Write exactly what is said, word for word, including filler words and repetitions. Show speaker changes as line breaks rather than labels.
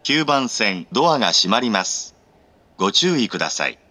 きゅうばん線ドアが閉まります。ご注意ください。